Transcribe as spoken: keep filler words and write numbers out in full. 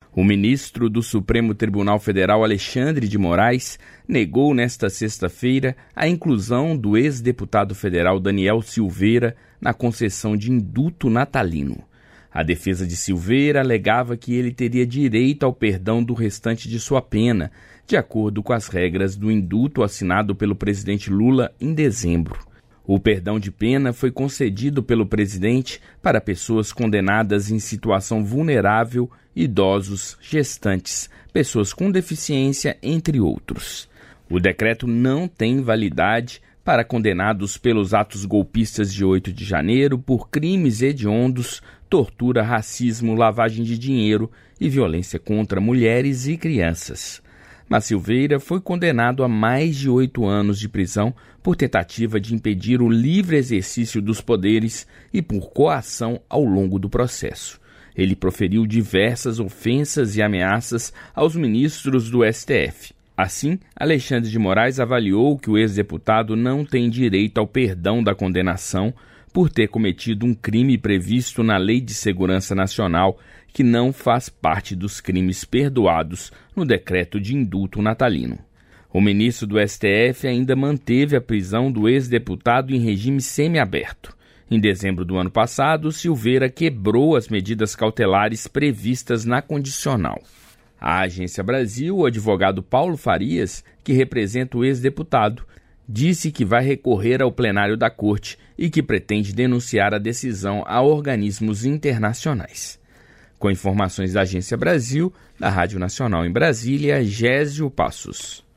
O ministro do Supremo Tribunal Federal, Alexandre de Moraes, negou nesta sexta-feira a inclusão do ex-deputado federal Daniel Silveira na concessão de indulto natalino. A defesa de Silveira alegava que ele teria direito ao perdão do restante de sua pena, de acordo com as regras do indulto assinado pelo presidente Lula em dezembro. O perdão de pena foi concedido pelo presidente para pessoas condenadas em situação vulnerável, idosos, gestantes, pessoas com deficiência, entre outros. O decreto não tem validade para condenados pelos atos golpistas de oito de janeiro por crimes hediondos, tortura, racismo, lavagem de dinheiro e violência contra mulheres e crianças. Mas Silveira foi condenado a mais de oito anos de prisão por tentativa de impedir o livre exercício dos poderes e por coação ao longo do processo. Ele proferiu diversas ofensas e ameaças aos ministros do S T F. Assim, Alexandre de Moraes avaliou que o ex-deputado não tem direito ao perdão da condenação por ter cometido um crime previsto na Lei de Segurança Nacional, que não faz parte dos crimes perdoados no decreto de indulto natalino. O ministro do S T F ainda manteve a prisão do ex-deputado em regime semiaberto. Em dezembro do ano passado, Silveira quebrou as medidas cautelares previstas na condicional. A Agência Brasil, o advogado Paulo Farias, que representa o ex-deputado, disse que vai recorrer ao plenário da Corte e que pretende denunciar a decisão a organismos internacionais. Com informações da Agência Brasil, da Rádio Nacional em Brasília, Gésio Passos.